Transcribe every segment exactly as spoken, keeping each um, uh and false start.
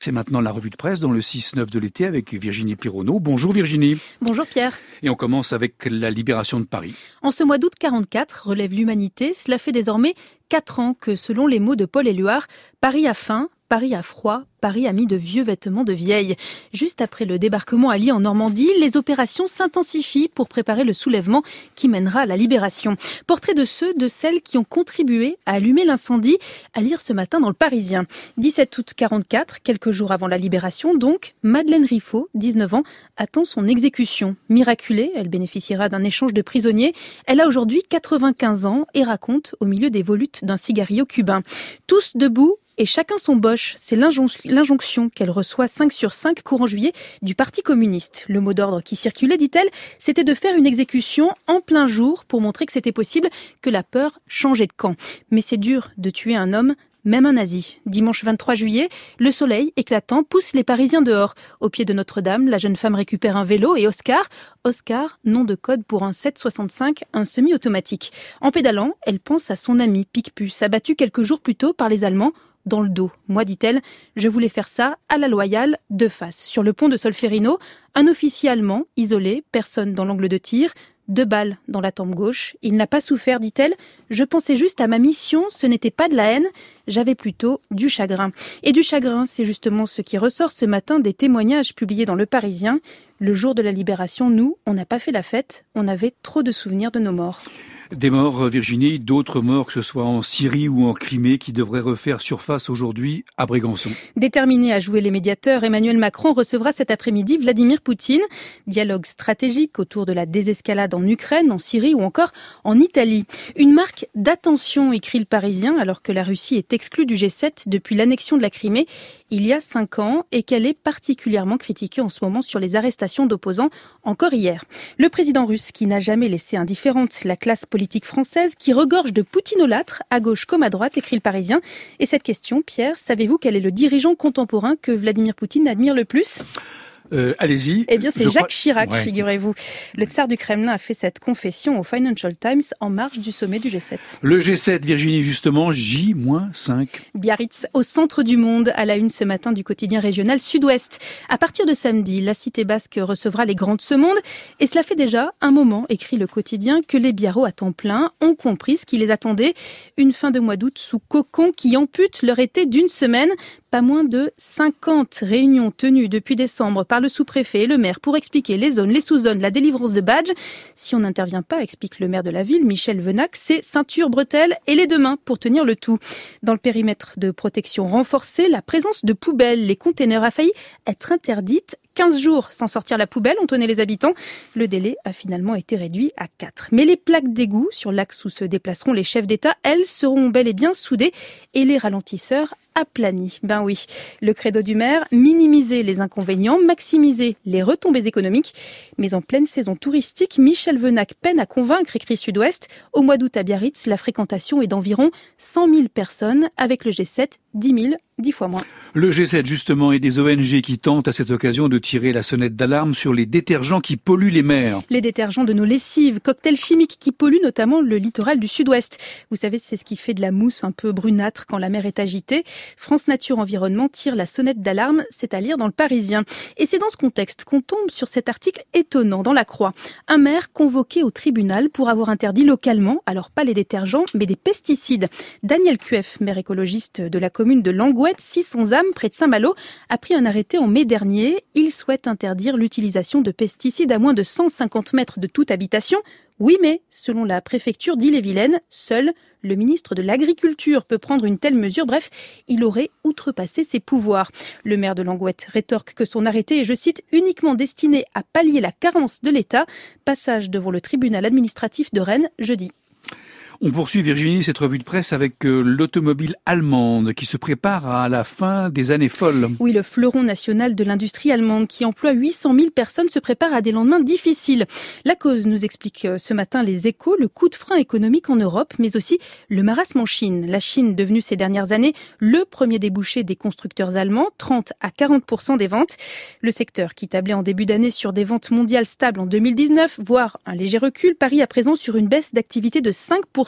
C'est maintenant la revue de presse dans le six neuf de l'été avec Virginie Pironneau. Bonjour Virginie. Bonjour Pierre. Et on commence avec la libération de Paris. En ce mois d'août quarante-quatre, relève l'humanité, cela fait désormais quatre ans que, selon les mots de Paul Éluard, Paris a faim, Paris a froid, Paris a mis de vieux vêtements de vieille. Juste après le débarquement à Lille en Normandie, les opérations s'intensifient pour préparer le soulèvement qui mènera à la libération. Portrait de ceux, de celles qui ont contribué à allumer l'incendie, à lire ce matin dans le Parisien. dix-sept août quarante-quatre, quelques jours avant la libération, donc, Madeleine Riffaut, dix-neuf ans, attend son exécution. Miraculée, elle bénéficiera d'un échange de prisonniers. Elle a aujourd'hui quatre-vingt-quinze ans et raconte au milieu des volutes d'un cigarillo cubain. Tous debout, et chacun son boche, c'est l'injonction qu'elle reçoit cinq sur cinq courant juillet du Parti communiste. Le mot d'ordre qui circulait, dit-elle, c'était de faire une exécution en plein jour pour montrer que c'était possible, que la peur changeait de camp. Mais c'est dur de tuer un homme, même un nazi. Dimanche vingt-trois juillet, le soleil éclatant pousse les Parisiens dehors. Au pied de Notre-Dame, la jeune femme récupère un vélo et Oscar, Oscar, nom de code pour un sept soixante-cinq, un semi-automatique. En pédalant, elle pense à son ami Picpus, abattu quelques jours plus tôt par les Allemands, dans le dos. Moi, dit-elle, je voulais faire ça à la loyale, de face. Sur le pont de Solferino, un officier allemand, isolé, personne dans l'angle de tir, deux balles dans la tempe gauche. Il n'a pas souffert, dit-elle. Je pensais juste à ma mission, ce n'était pas de la haine, j'avais plutôt du chagrin. Et du chagrin, c'est justement ce qui ressort ce matin des témoignages publiés dans Le Parisien. Le jour de la libération, nous, on n'a pas fait la fête, on avait trop de souvenirs de nos morts. Des morts, Virginie, d'autres morts, que ce soit en Syrie ou en Crimée, qui devraient refaire surface aujourd'hui à Brégançon. Déterminé à jouer les médiateurs, Emmanuel Macron recevra cet après-midi Vladimir Poutine. Dialogue stratégique autour de la désescalade en Ukraine, en Syrie ou encore en Italie. Une marque d'attention, écrit Le Parisien, alors que la Russie est exclue du G sept depuis l'annexion de la Crimée il y a cinq ans et qu'elle est particulièrement critiquée en ce moment sur les arrestations d'opposants, encore hier. Le président russe, qui n'a jamais laissé indifférente la classe politique politique française qui regorge de poutinolâtres, à gauche comme à droite, écrit Le Parisien. Et cette question, Pierre, savez-vous quel est le dirigeant contemporain que Vladimir Poutine admire le plus ? Euh, allez-y. Eh bien, c'est Je Jacques crois... Chirac, ouais. figurez-vous. Le tsar du Kremlin a fait cette confession au Financial Times en marge du sommet du G sept. Le G sept, Virginie, justement, J cinq. Biarritz, au centre du monde, à la une ce matin du quotidien régional Sud-Ouest. À partir de samedi, la cité basque recevra les grands de ce monde. Et cela fait déjà un moment, écrit le quotidien, que les biarros à temps plein ont compris ce qui les attendait. Une fin de mois d'août sous cocon qui ampute leur été d'une semaine. Pas moins de cinquante réunions tenues depuis décembre par le sous-préfet et le maire pour expliquer les zones, les sous-zones, la délivrance de badges. Si on n'intervient pas, explique le maire de la ville, Michel Venac, c'est ceinture, bretelles et les deux mains pour tenir le tout. Dans le périmètre de protection renforcé, la présence de poubelles, les containers a failli être interdite. quinze jours sans sortir la poubelle, ont tonné les habitants. Le délai a finalement été réduit à quatre. Mais les plaques d'égout sur l'axe où se déplaceront les chefs d'État, elles seront bel et bien soudées et les ralentisseurs aplanis. Ben oui, le credo du maire, minimiser les inconvénients, maximiser les retombées économiques. Mais en pleine saison touristique, Michel Venac peine à convaincre, écrit Sud-Ouest. Au mois d'août à Biarritz, la fréquentation est d'environ cent mille personnes. Avec le G sept, dix mille, dix fois moins. Le G sept, justement, et des O N G qui tentent à cette occasion de tirer la sonnette d'alarme sur les détergents qui polluent les mers. Les détergents de nos lessives, cocktails chimiques qui polluent notamment le littoral du Sud-Ouest. Vous savez, c'est ce qui fait de la mousse un peu brunâtre quand la mer est agitée. France Nature Environnement tire la sonnette d'alarme, c'est à lire dans Le Parisien. Et c'est dans ce contexte qu'on tombe sur cet article étonnant dans La Croix. Un maire convoqué au tribunal pour avoir interdit localement, alors pas les détergents, mais des pesticides. Daniel Cueff, maire écologiste de la commune de Langouette, six cents âmes, près de Saint-Malo, a pris un arrêté en mai dernier. Il souhaite interdire l'utilisation de pesticides à moins de cent cinquante mètres de toute habitation. Oui, mais, selon la préfecture d'Ille-et-Vilaine, seul le ministre de l'Agriculture peut prendre une telle mesure. Bref, il aurait outrepassé ses pouvoirs. Le maire de Langouette rétorque que son arrêté est, je cite, uniquement destiné à pallier la carence de l'État. Passage devant le tribunal administratif de Rennes jeudi. On poursuit, Virginie, cette revue de presse avec euh, l'automobile allemande qui se prépare à la fin des années folles. Oui, le fleuron national de l'industrie allemande qui emploie huit cent mille personnes se prépare à des lendemains difficiles. La cause, nous explique ce matin les Échos, le coup de frein économique en Europe, mais aussi le marasme en Chine. La Chine, devenue ces dernières années le premier débouché des constructeurs allemands, trente à quarante pour cent des ventes. Le secteur qui tablait en début d'année sur des ventes mondiales stables en deux mille dix-neuf, voire un léger recul, parie à présent sur une baisse d'activité de cinq pour cent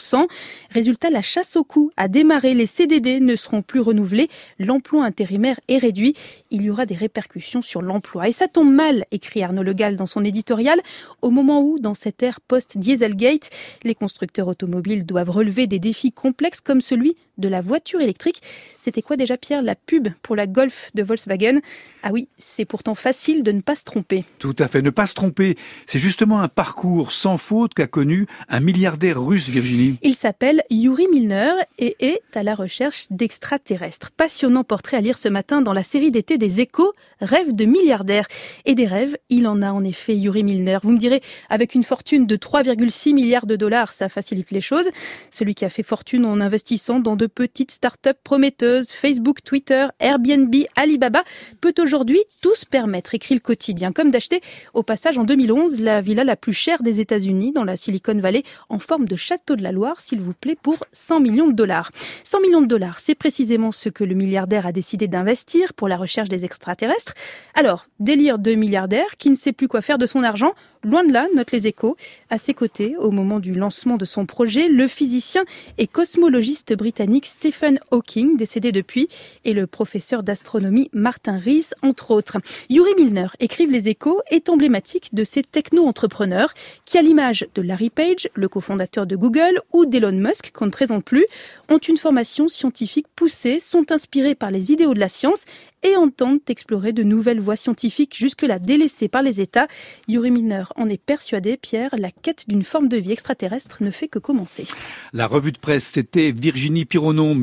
cent. Résultat, la chasse au cou a démarré. Les C D D ne seront plus renouvelés. L'emploi intérimaire est réduit. Il y aura des répercussions sur l'emploi. Et ça tombe mal, écrit Arnaud Le Gall dans son éditorial, au moment où, dans cette ère post-Dieselgate, les constructeurs automobiles doivent relever des défis complexes comme celui de la voiture électrique. C'était quoi déjà, Pierre, la pub pour la Golf de Volkswagen? Ah oui, c'est pourtant facile de ne pas se tromper. Tout à fait, ne pas se tromper. C'est justement un parcours sans faute qu'a connu un milliardaire russe, Virginie. Il s'appelle Yuri Milner et est à la recherche d'extraterrestres. Passionnant portrait à lire ce matin dans la série d'été des Échos, Rêve de milliardaire. Et des rêves, il en a en effet, Yuri Milner. Vous me direz, avec une fortune de trois virgule six milliards de dollars, ça facilite les choses. Celui qui a fait fortune en investissant dans de petites start-up prometteuses, Facebook, Twitter, Airbnb, Alibaba, peut aujourd'hui tout se permettre, écrit le quotidien, comme d'acheter au passage en deux mille onze la villa la plus chère des États-Unis dans la Silicon Valley en forme de château de la Loire, s'il vous plaît, pour cent millions de dollars. cent millions de dollars, c'est précisément ce que le milliardaire a décidé d'investir pour la recherche des extraterrestres. Alors, délire de milliardaire qui ne sait plus quoi faire de son argent. Loin de là, notent les Échos. À ses côtés, au moment du lancement de son projet, le physicien et cosmologiste britannique Stephen Hawking, décédé depuis, et le professeur d'astronomie Martin Rees, entre autres. Yuri Milner, écrivent les Échos, est emblématique de ces techno-entrepreneurs qui, à l'image de Larry Page, le cofondateur de Google, ou d'Elon Musk, qu'on ne présente plus, ont une formation scientifique poussée, sont inspirés par les idéaux de la science et entendent explorer de nouvelles voies scientifiques jusque-là délaissées par les États. Yuri Milner en est persuadé, Pierre, la quête d'une forme de vie extraterrestre ne fait que commencer. La revue de presse, c'était Virginie Pironon.